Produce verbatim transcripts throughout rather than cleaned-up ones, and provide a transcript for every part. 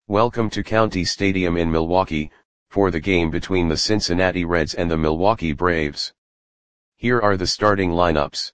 Welcome to County Stadium in Milwaukee, for the game between the Cincinnati Reds and the Milwaukee Braves. Here are the starting lineups.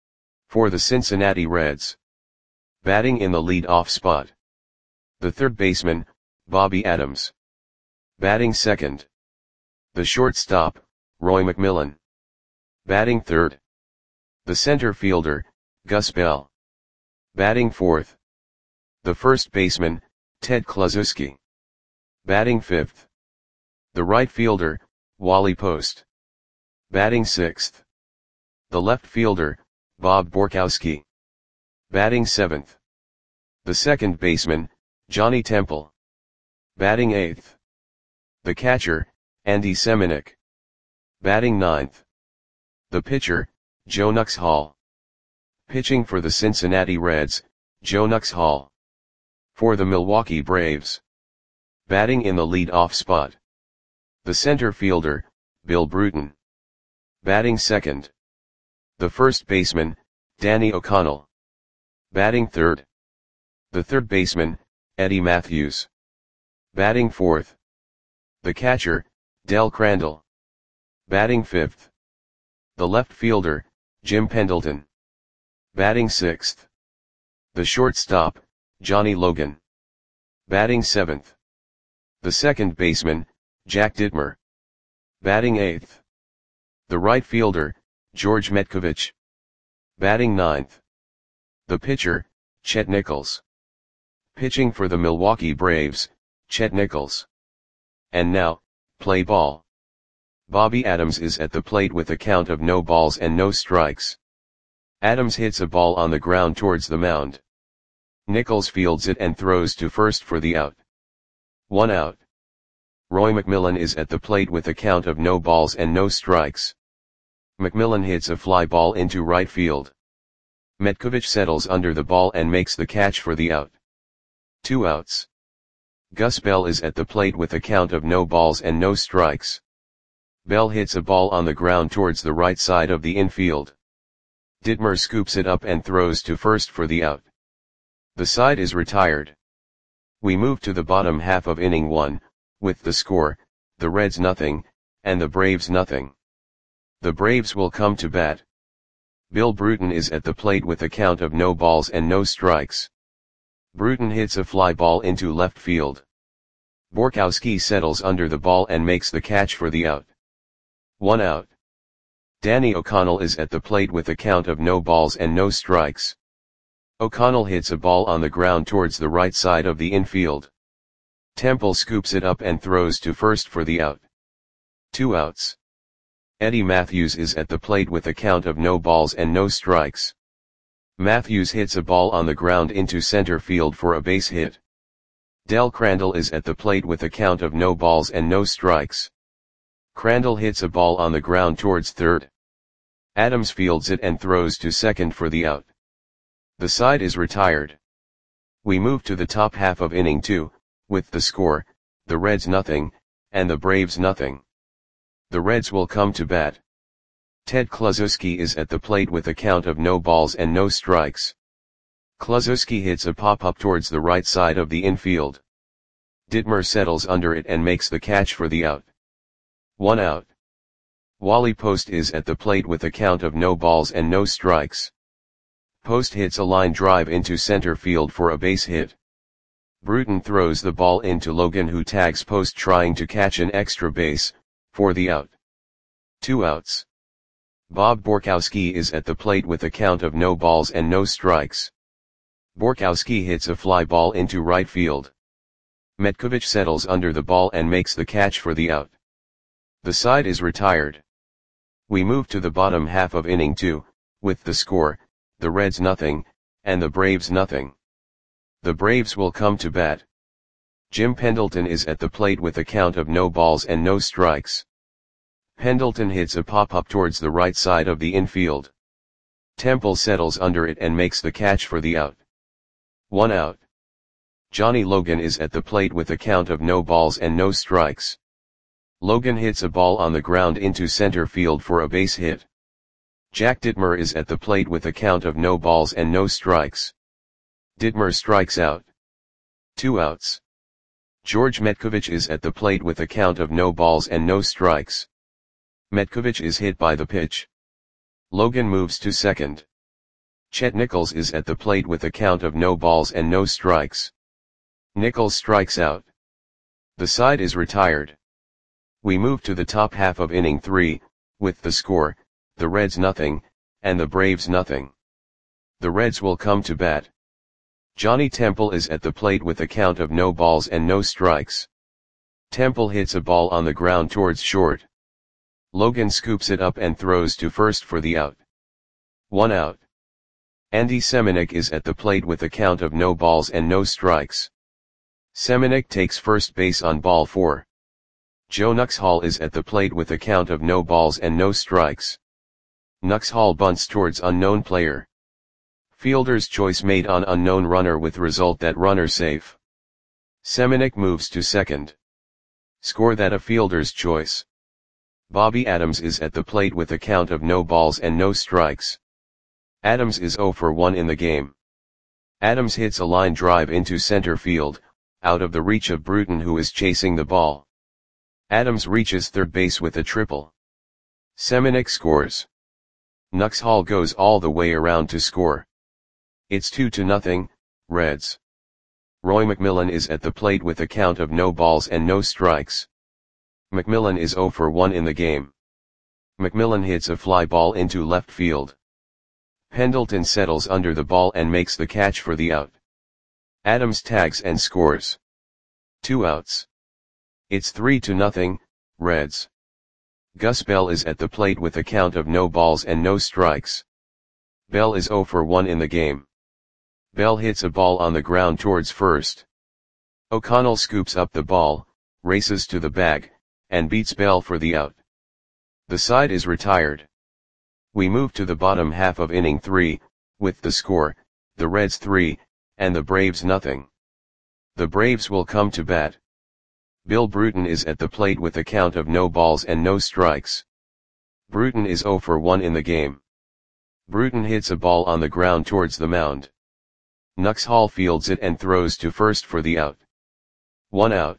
For the Cincinnati Reds. Batting in the lead-off spot. The third baseman, Bobby Adams. Batting second. The shortstop, Roy McMillan. Batting third. The center fielder, Gus Bell. Batting fourth. The first baseman, Ted Kluszewski. Batting fifth. The right fielder, Wally Post. Batting sixth. The left fielder, Bob Borkowski. Batting seventh. The second baseman, Johnny Temple. Batting eighth. The catcher, Andy Semenuk. Batting ninth. The pitcher, Joe Nuxhall. Pitching for the Cincinnati Reds, Joe Nuxhall. For the Milwaukee Braves. Batting in the lead-off spot. The center fielder, Bill Bruton. Batting second. The first baseman, Danny O'Connell. Batting third. The third baseman, Eddie Matthews. Batting fourth. The catcher, Del Crandall. Batting fifth. The left fielder, Jim Pendleton. Batting sixth. The shortstop, Johnny Logan. Batting seventh. The second baseman, Jack Dittmer. Batting eighth. The right fielder, George Metkovich. Batting ninth. The pitcher, Chet Nichols. Pitching for the Milwaukee Braves, Chet Nichols. And now, play ball. Bobby Adams is at the plate with a count of no balls and no strikes. Adams hits a ball on the ground towards the mound. Nichols fields it and throws to first for the out. One out. Roy McMillan is at the plate with a count of no balls and no strikes. McMillan hits a fly ball into right field. Metkovich settles under the ball and makes the catch for the out. Two outs. Gus Bell is at the plate with a count of no balls and no strikes. Bell hits a ball on the ground towards the right side of the infield. Dittmer scoops it up and throws to first for the out. The side is retired. We move to the bottom half of inning one, with the score, the Reds nothing, and the Braves nothing. The Braves will come to bat. Bill Bruton is at the plate with a count of no balls and no strikes. Bruton hits a fly ball into left field. Borkowski settles under the ball and makes the catch for the out. One out. Danny O'Connell is at the plate with a count of no balls and no strikes. O'Connell hits a ball on the ground towards the right side of the infield. Temple scoops it up and throws to first for the out. Two outs. Eddie Matthews is at the plate with a count of no balls and no strikes. Matthews hits a ball on the ground into center field for a base hit. Del Crandall is at the plate with a count of no balls and no strikes. Crandall hits a ball on the ground towards third. Adams fields it and throws to second for the out. The side is retired. We move to the top half of inning two, with the score, the Reds nothing, and the Braves nothing. The Reds will come to bat. Ted Kluszewski is at the plate with a count of no balls and no strikes. Kluszewski hits a pop-up towards the right side of the infield. Dittmer settles under it and makes the catch for the out. One out. Wally Post is at the plate with a count of no balls and no strikes. Post hits a line drive into center field for a base hit. Bruton throws the ball into Logan, who tags Post trying to catch an extra base, for the out. Two outs. Bob Borkowski is at the plate with a count of no balls and no strikes. Borkowski hits a fly ball into right field. Metkovich settles under the ball and makes the catch for the out. The side is retired. We move to the bottom half of inning two, with the score, the Reds nothing, and the Braves nothing. The Braves will come to bat. Jim Pendleton is at the plate with a count of no balls and no strikes. Pendleton hits a pop-up towards the right side of the infield. Temple settles under it and makes the catch for the out. One out. Johnny Logan is at the plate with a count of no balls and no strikes. Logan hits a ball on the ground into center field for a base hit. Jack Dittmer is at the plate with a count of no balls and no strikes. Dittmer strikes out. Two outs. George Metkovich is at the plate with a count of no balls and no strikes. Metkovich is hit by the pitch. Logan moves to second. Chet Nichols is at the plate with a count of no balls and no strikes. Nichols strikes out. The side is retired. We move to the top half of inning three, with the score, the Reds nothing, and the Braves nothing. The Reds will come to bat. Johnny Temple is at the plate with a count of no balls and no strikes. Temple hits a ball on the ground towards short. Logan scoops it up and throws to first for the out. One out. Andy Semenuk is at the plate with a count of no balls and no strikes. Semenuk takes first base on ball four. Joe Nuxhall is at the plate with a count of no balls and no strikes. Nuxhall bunts towards unknown player. Fielder's choice made on unknown runner with result that runner safe. Semenuk moves to second. Score that a fielder's choice. Bobby Adams is at the plate with a count of no balls and no strikes. Adams is zero for one in the game. Adams hits a line drive into center field, out of the reach of Bruton who is chasing the ball. Adams reaches third base with a triple. Semenuk scores. Nuxhall goes all the way around to score. It's two to nothing, Reds. Roy McMillan is at the plate with a count of no balls and no strikes. McMillan is zero for one in the game. McMillan hits a fly ball into left field. Pendleton settles under the ball and makes the catch for the out. Adams tags and scores. Two outs. It's three to nothing, Reds. Gus Bell is at the plate with a count of no balls and no strikes. Bell is zero for one in the game. Bell hits a ball on the ground towards first. O'Connell scoops up the ball, races to the bag, and beats Bell for the out. The side is retired. We move to the bottom half of inning three, with the score, the Reds three, and the Braves nothing. The Braves will come to bat. Bill Bruton is at the plate with a count of no balls and no strikes. Bruton is zero for one in the game. Bruton hits a ball on the ground towards the mound. Nuxhall fields it and throws to first for the out. One out.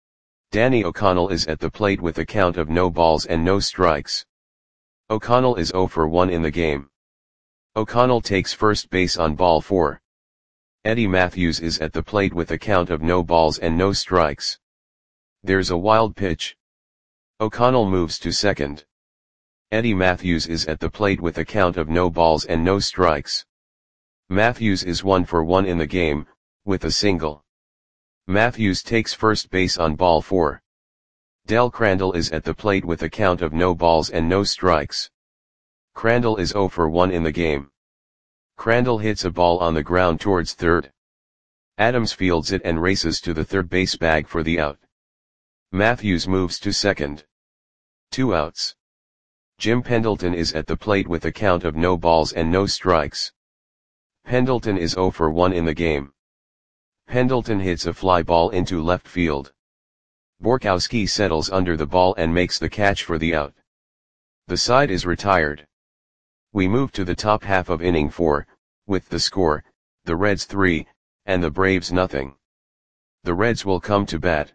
Danny O'Connell is at the plate with a count of no balls and no strikes. O'Connell is zero for one in the game. O'Connell takes first base on ball four. Eddie Matthews is at the plate with a count of no balls and no strikes. There's a wild pitch. O'Connell moves to second. Eddie Matthews is at the plate with a count of no balls and no strikes. Matthews is one for one in the game, with a single. Matthews takes first base on ball four. Del Crandall is at the plate with a count of no balls and no strikes. Crandall is zero for one in the game. Crandall hits a ball on the ground towards third. Adams fields it and races to the third base bag for the out. Matthews moves to second. Two outs. Jim Pendleton is at the plate with a count of no balls and no strikes. Pendleton is zero for one in the game. Pendleton hits a fly ball into left field. Borkowski settles under the ball and makes the catch for the out. The side is retired. We move to the top half of inning four, with the score, the Reds three, and the Braves nothing. The Reds will come to bat.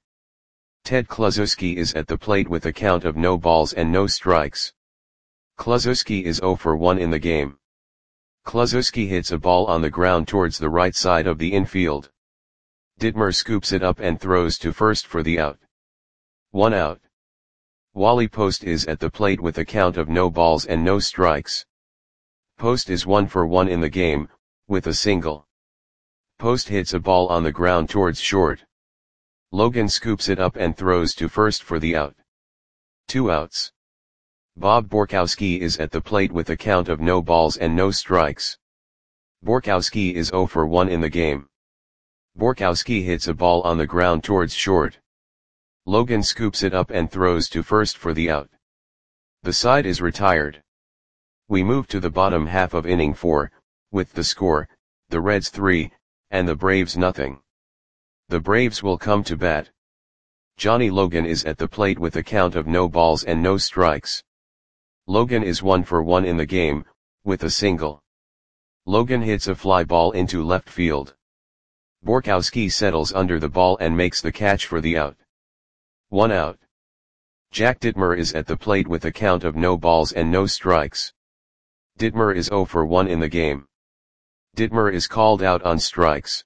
Ted Kluszewski is at the plate with a count of no balls and no strikes. Kluszewski is zero for one in the game. Kluszewski hits a ball on the ground towards the right side of the infield. Dittmer scoops it up and throws to first for the out. One out. Wally Post is at the plate with a count of no balls and no strikes. Post is one for one in the game, with a single. Post hits a ball on the ground towards short. Logan scoops it up and throws to first for the out. Two outs. Bob Borkowski is at the plate with a count of no balls and no strikes. Borkowski is zero for one in the game. Borkowski hits a ball on the ground towards short. Logan scoops it up and throws to first for the out. The side is retired. We move to the bottom half of inning four, with the score, the Reds three, and the Braves nothing. The Braves will come to bat. Johnny Logan is at the plate with a count of no balls and no strikes. Logan is one for one in the game, with a single. Logan hits a fly ball into left field. Borkowski settles under the ball and makes the catch for the out. One out. Jack Dittmer is at the plate with a count of no balls and no strikes. Dittmer is zero for one in the game. Dittmer is called out on strikes.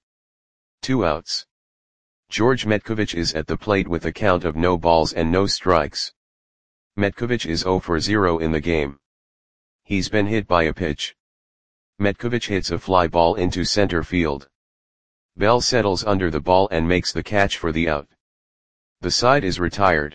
Two outs. George Metkovich is at the plate with a count of no balls and no strikes. Metkovich is zero for zero in the game. He's been hit by a pitch. Metkovich hits a fly ball into center field. Bell settles under the ball and makes the catch for the out. The side is retired.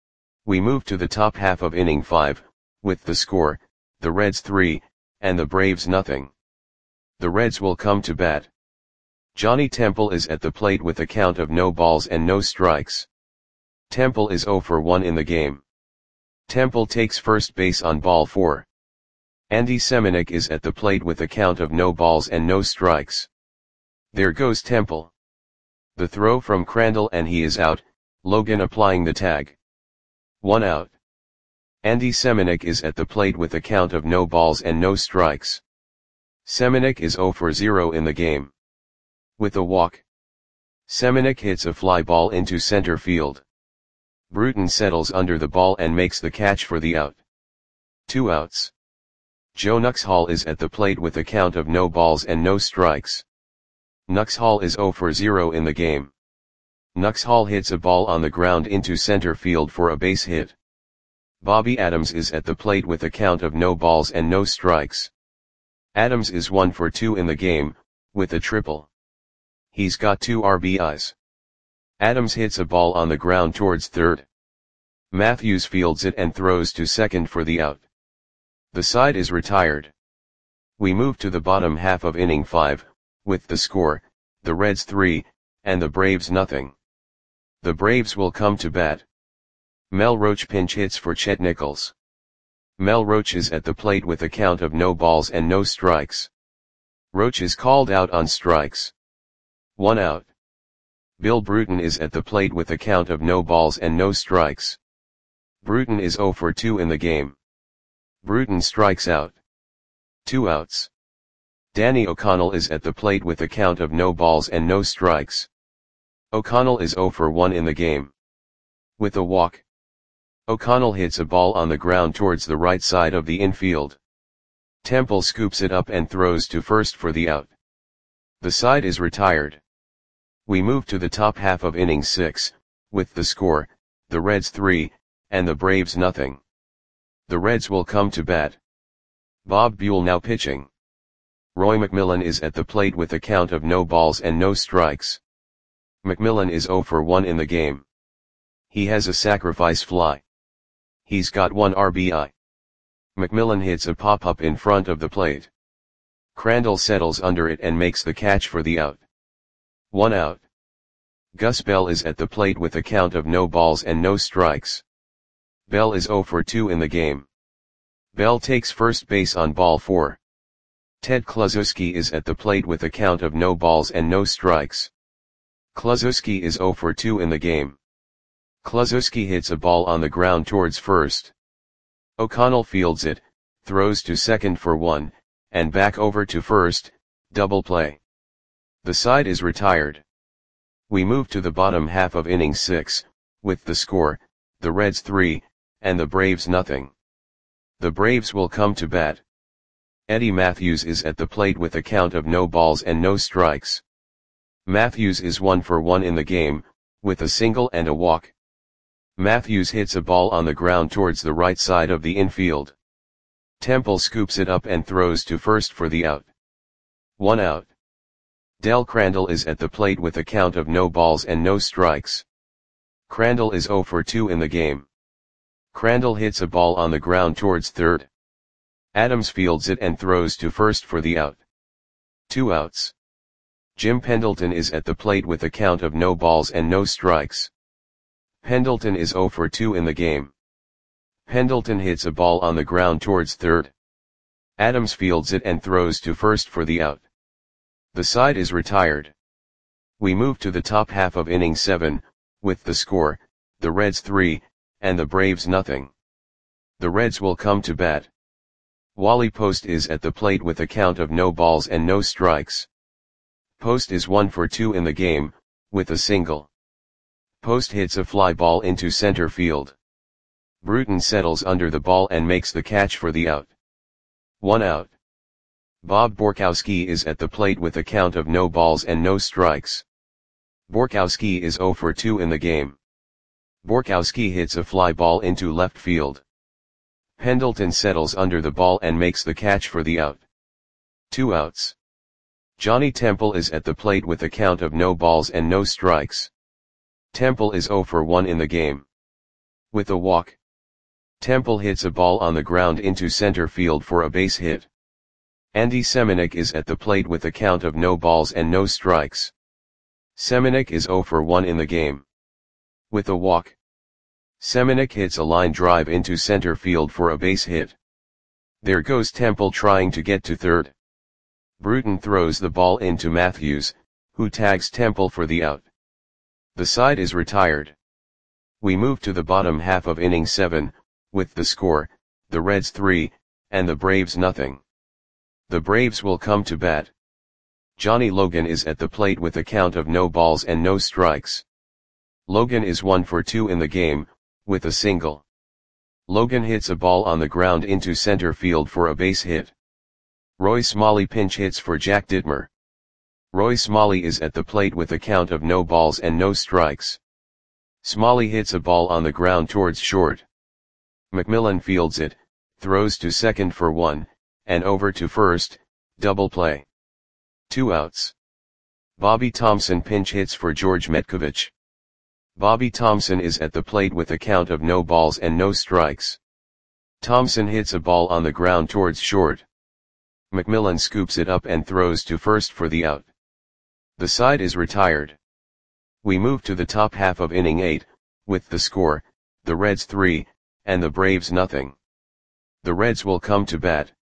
We move to the top half of inning five, with the score, the Reds three, and the Braves nothing. The Reds will come to bat. Johnny Temple is at the plate with a count of no balls and no strikes. Temple is zero for one in the game. Temple takes first base on ball four. Andy Semenuk is at the plate with a count of no balls and no strikes. There goes Temple. The throw from Crandall and he is out, Logan applying the tag. One out. Andy Semenuk is at the plate with a count of no balls and no strikes. Semenuk is zero for zero in the game. With a walk. Semenuk hits a fly ball into center field. Bruton settles under the ball and makes the catch for the out. Two outs. Joe Nuxhall is at the plate with a count of no balls and no strikes. Nuxhall is zero for zero in the game. Nuxhall hits a ball on the ground into center field for a base hit. Bobby Adams is at the plate with a count of no balls and no strikes. Adams is one for two in the game, with a triple. He's got two R B Is. Adams hits a ball on the ground towards third. Matthews fields it and throws to second for the out. The side is retired. We move to the bottom half of inning five, with the score, the Reds three, and the Braves nothing. The Braves will come to bat. Mel Roach pinch hits for Chet Nichols. Mel Roach is at the plate with a count of no balls and no strikes. Roach is called out on strikes. One out. Bill Bruton is at the plate with a count of no balls and no strikes. Bruton is zero for two in the game. Bruton strikes out. Two outs. Danny O'Connell is at the plate with a count of no balls and no strikes. O'Connell is zero for one in the game. With a walk. O'Connell hits a ball on the ground towards the right side of the infield. Temple scoops it up and throws to first for the out. The side is retired. We move to the top half of inning six, with the score, the Reds three, and the Braves nothing. The Reds will come to bat. Bob Buell now pitching. Roy McMillan is at the plate with a count of no balls and no strikes. McMillan is zero for one in the game. He has a sacrifice fly. He's got one R B I. McMillan hits a pop-up in front of the plate. Crandall settles under it and makes the catch for the out. One out. Gus Bell is at the plate with a count of no balls and no strikes. Bell is zero for two in the game. Bell takes first base on ball four. Ted Kluszewski is at the plate with a count of no balls and no strikes. Kluszewski is zero for two in the game. Kluszewski hits a ball on the ground towards first. O'Connell fields it, throws to second for one, and back over to first, double play. The side is retired. We move to the bottom half of inning six, with the score, the Reds three, and the Braves nothing. The Braves will come to bat. Eddie Matthews is at the plate with a count of no balls and no strikes. Matthews is one for one in the game, with a single and a walk. Matthews hits a ball on the ground towards the right side of the infield. Temple scoops it up and throws to first for the out. One out. Del Crandall is at the plate with a count of no balls and no strikes. Crandall is zero for two in the game. Crandall hits a ball on the ground towards third. Adams fields it and throws to first for the out. Two outs. Jim Pendleton is at the plate with a count of no balls and no strikes. Pendleton is zero for two in the game. Pendleton hits a ball on the ground towards third. Adams fields it and throws to first for the out. The side is retired. We move to the top half of inning seven, with the score, the Reds three, and the Braves nothing. The Reds will come to bat. Wally Post is at the plate with a count of no balls and no strikes. Post is one for two in the game, with a single. Post hits a fly ball into center field. Bruton settles under the ball and makes the catch for the out. One out. Bob Borkowski is at the plate with a count of no balls and no strikes. Borkowski is zero for two in the game. Borkowski hits a fly ball into left field. Pendleton settles under the ball and makes the catch for the out. Two outs. Johnny Temple is at the plate with a count of no balls and no strikes. Temple is zero for one in the game. With a walk. Temple hits a ball on the ground into center field for a base hit. Andy Semenuk is at the plate with a count of no balls and no strikes. Semenuk is zero for one in the game. With a walk. Semenuk hits a line drive into center field for a base hit. There goes Temple trying to get to third. Bruton throws the ball into Matthews, who tags Temple for the out. The side is retired. We move to the bottom half of inning seven, with the score, the Reds three, and the Braves nothing. The Braves will come to bat. Johnny Logan is at the plate with a count of no balls and no strikes. Logan is one for two in the game, with a single. Logan hits a ball on the ground into center field for a base hit. Roy Smalley pinch hits for Jack Dittmer. Roy Smalley is at the plate with a count of no balls and no strikes. Smalley hits a ball on the ground towards short. McMillan fields it, throws to second for one, and over to first, double play. Two outs. Bobby Thompson pinch hits for George Metkovich. Bobby Thompson is at the plate with a count of no balls and no strikes. Thompson hits a ball on the ground towards short. McMillan scoops it up and throws to first for the out. The side is retired. We move to the top half of inning eight, with the score, the Reds three, and the Braves nothing. The Reds will come to bat.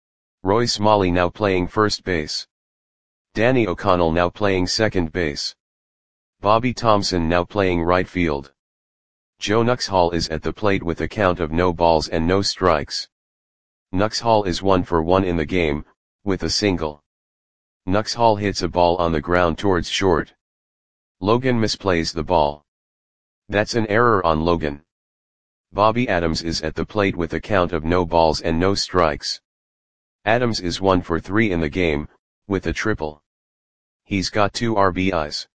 Roy Smalley now playing first base. Danny O'Connell now playing second base. Bobby Thompson now playing right field. Joe Nuxhall is at the plate with a count of no balls and no strikes. Nuxhall is one for one in the game, with a single. Nuxhall hits a ball on the ground towards short. Logan misplays the ball. That's an error on Logan. Bobby Adams is at the plate with a count of no balls and no strikes. Adams is one for three in the game, with a triple. He's got two R B Is.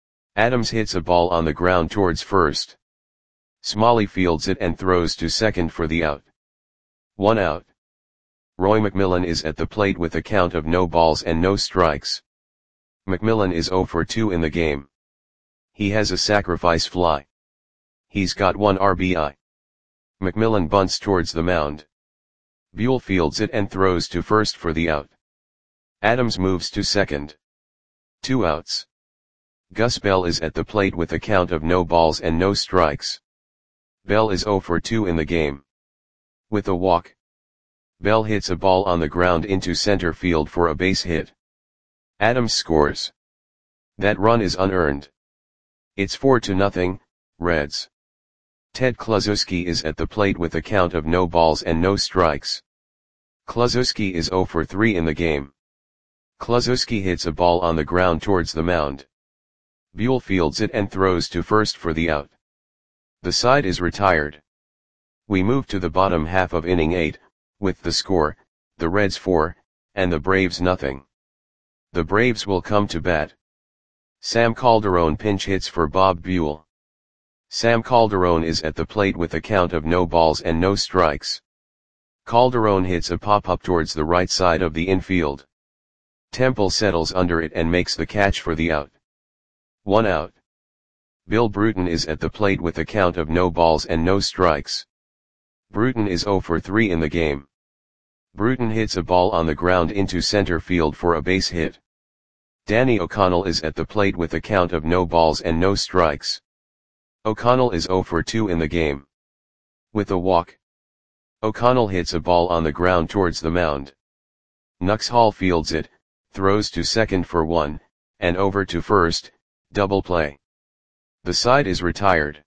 Adams hits a ball on the ground towards first. Smalley fields it and throws to second for the out. One out. Roy McMillan is at the plate with a count of no balls and no strikes. McMillan is zero for two in the game. He has a sacrifice fly. He's got one R B I. McMillan bunts towards the mound. Buell fields it and throws to first for the out. Adams moves to second. Two outs. Gus Bell is at the plate with a count of no balls and no strikes. Bell is zero for two in the game. With a walk. Bell hits a ball on the ground into center field for a base hit. Adams scores. That run is unearned. It's four to nothing, Reds. Ted Kluszewski is at the plate with a count of no balls and no strikes. Kluszewski is zero for three in the game. Kluszewski hits a ball on the ground towards the mound. Buell fields it and throws to first for the out. The side is retired. We move to the bottom half of inning eight, with the score, the Reds four, and the Braves nothing. The Braves will come to bat. Sam Calderon pinch hits for Bob Buell. Sam Calderon is at the plate with a count of no balls and no strikes. Calderon hits a pop-up towards the right side of the infield. Temple settles under it and makes the catch for the out. One out. Bill Bruton is at the plate with a count of no balls and no strikes. Bruton is zero for three in the game. Bruton hits a ball on the ground into center field for a base hit. Danny O'Connell is at the plate with a count of no balls and no strikes. O'Connell is zero for two in the game. With a walk. O'Connell hits a ball on the ground towards the mound. Nuxhall fields it, throws to second for one, and over to first, double play. The side is retired.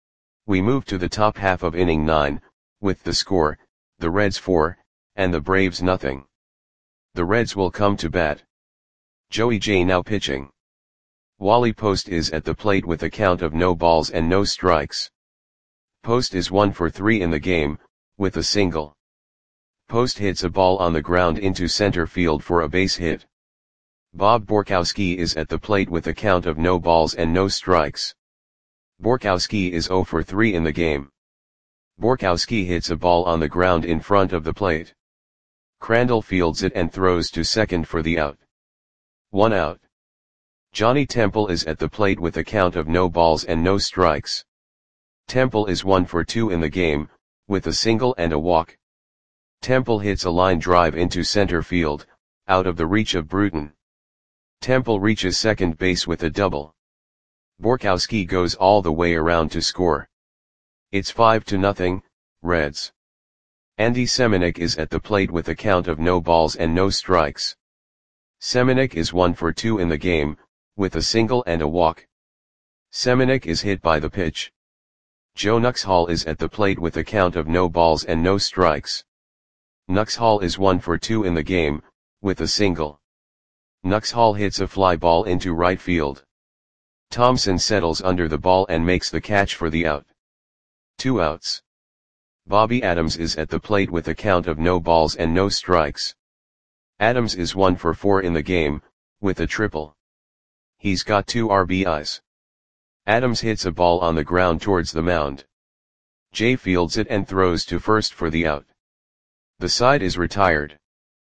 We move to the top half of inning nine, with the score, the Reds four, and the Braves nothing. The Reds will come to bat. Joey J now pitching. Wally Post is at the plate with a count of no balls and no strikes. Post is one for three in the game, with a single. Post hits a ball on the ground into center field for a base hit. Bob Borkowski is at the plate with a count of no balls and no strikes. Borkowski is zero for three in the game. Borkowski hits a ball on the ground in front of the plate. Crandall fields it and throws to second for the out. One out. Johnny Temple is at the plate with a count of no balls and no strikes. Temple is one for two in the game, with a single and a walk. Temple hits a line drive into center field, out of the reach of Bruton. Temple reaches second base with a double. Borkowski goes all the way around to score. It's five to nothing, Reds. Andy Semenuk is at the plate with a count of no balls and no strikes. Semenuk is one for two in the game, with a single and a walk. Semenuk is hit by the pitch. Joe Nuxhall is at the plate with a count of no balls and no strikes. Nuxhall is one for two in the game, with a single. Nuxhall hits a fly ball into right field. Thompson settles under the ball and makes the catch for the out. Two outs. Bobby Adams is at the plate with a count of no balls and no strikes. Adams is one for four in the game, with a triple. He's got two R B Is. Adams hits a ball on the ground towards the mound. Jay fields it and throws to first for the out. The side is retired.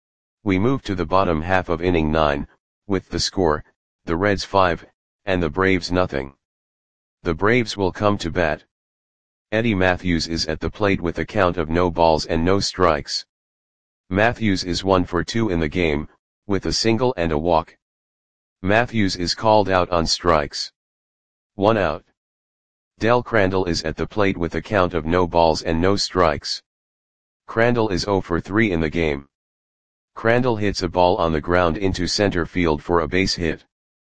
We move to the bottom half of inning nine, with the score, the Reds five, and the Braves nothing. The Braves will come to bat. Eddie Matthews is at the plate with a count of no balls and no strikes. Matthews is one for two in the game, with a single and a walk. Matthews is called out on strikes. One out. Del Crandall is at the plate with a count of no balls and no strikes. Crandall is zero for three in the game. Crandall hits a ball on the ground into center field for a base hit.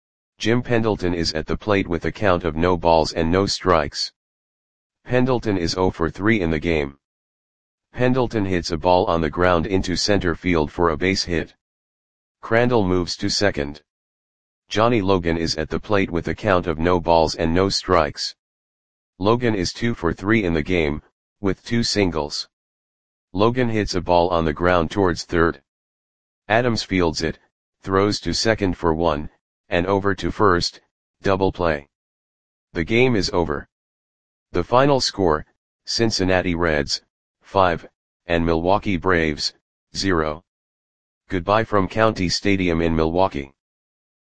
Jim Pendleton is at the plate with a count of no balls and no strikes. Pendleton is zero for three in the game. Pendleton hits a ball on the ground into center field for a base hit. Crandall moves to second. Johnny Logan is at the plate with a count of no balls and no strikes. Logan is two for three in the game, with two singles. Logan hits a ball on the ground towards third. Adams fields it, throws to second for one, and over to first, double play. The game is over. The final score, Cincinnati Reds, five, and Milwaukee Braves, zero. Goodbye from County Stadium in Milwaukee.